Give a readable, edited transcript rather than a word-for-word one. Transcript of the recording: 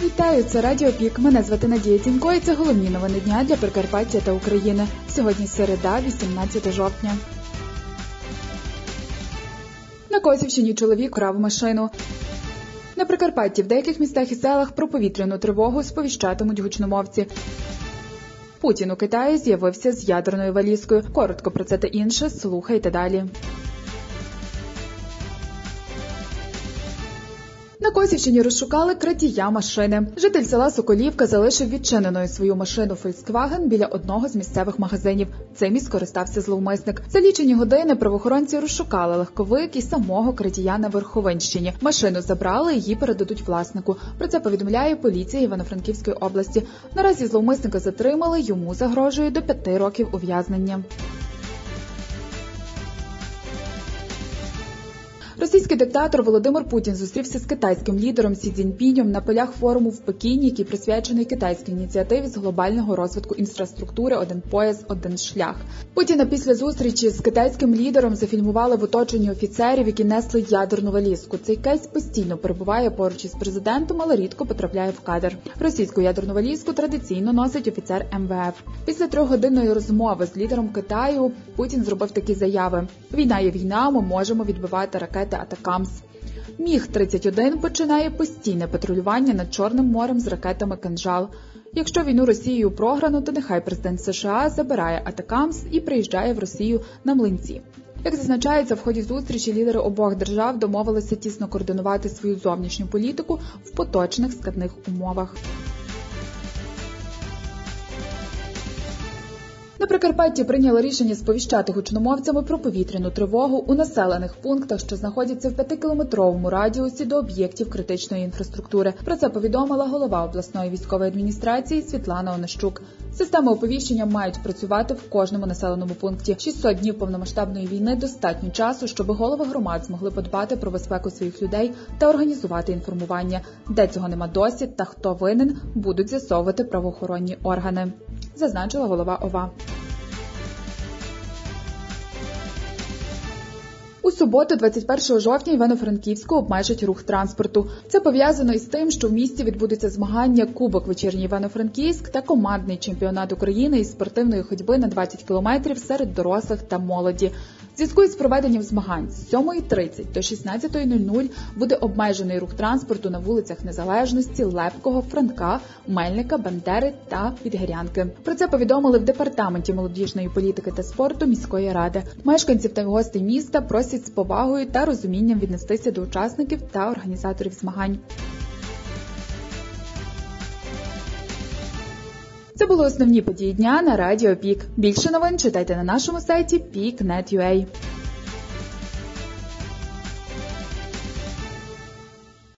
Вітаю, це Радіо Пік. Мене звати Надія Тінько і це головні новини дня для Прикарпаття та України. Сьогодні середа, 18 жовтня. На Косівщині чоловік крав машину. На Прикарпатті в деяких містах і селах про повітряну тривогу сповіщатимуть гучномовці. Путін у Китаї з'явився з ядерною валізкою. Коротко про це та інше слухайте далі. На Косівщині розшукали крадія машини. Житель села Соколівка залишив відчиненою свою машину Volkswagen біля одного з місцевих магазинів. Цим і скористався зловмисник. За лічені години правоохоронці розшукали легковик і самого крадія на Верховинщині. Машину забрали, її передадуть власнику. Про це повідомляє поліція Івано-Франківської області. Наразі зловмисника затримали, йому загрожує до 5 років ув'язнення. Російський диктатор Володимир Путін зустрівся з китайським лідером Сі Цзіньпінем на полях форуму в Пекіні, який присвячений китайській ініціативі з глобального розвитку інфраструктури «Один пояс, один шлях». Путіна після зустрічі з китайським лідером зафільмували в оточенні офіцерів, які несли ядерну валізку. Цей кейс постійно перебуває поруч із президентом, але рідко потрапляє в кадр. Російську ядерну валізку традиційно носить офіцер МВФ. Після 3-годинної розмови з лідером Китаю Путін зробив такі заяви: «Війна є війна, ми можемо відбивати ракети Атакамс». Міг-31 починає постійне патрулювання над Чорним морем з ракетами «Кинжал». Якщо війну Росією програно, то нехай президент США забирає Атакамс і приїжджає в Росію на млинці. Як зазначається, в ході зустрічі лідери обох держав домовилися тісно координувати свою зовнішню політику в поточних складних умовах. На Прикарпатті прийняли рішення сповіщати гучномовцями про повітряну тривогу у населених пунктах, що знаходяться в 5-кілометровому радіусі до об'єктів критичної інфраструктури. Про це повідомила голова обласної військової адміністрації Світлана Онищук. Системи оповіщення мають працювати в кожному населеному пункті. 600 днів повномасштабної війни – достатньо часу, щоб голови громад змогли подбати про безпеку своїх людей та організувати інформування. Де цього нема досі та хто винен, будуть з'ясовувати правоохоронні органи, зазначила голова ОВА. У суботу, 21 жовтня, Івано-Франківську обмежать рух транспорту. Це пов'язано із тим, що в місті відбудуться змагання «Кубок Вечірній Івано-Франківськ» та командний чемпіонат України із спортивної ходьби на 20 кілометрів серед дорослих та молоді. В зв'язку із проведенням змагань з 7:30 до 16:00 буде обмежений рух транспорту на вулицях Незалежності, Лепкого, Франка, Мельника, Бандери та Підгірянки. Про це повідомили в Департаменті молодіжної політики та спорту міської ради. Мешканців та гостей міста просять з повагою та розумінням віднестися до учасників та організаторів змагань. Це були основні події дня на Радіо Пік. Більше новин читайте на нашому сайті peak.net.ua.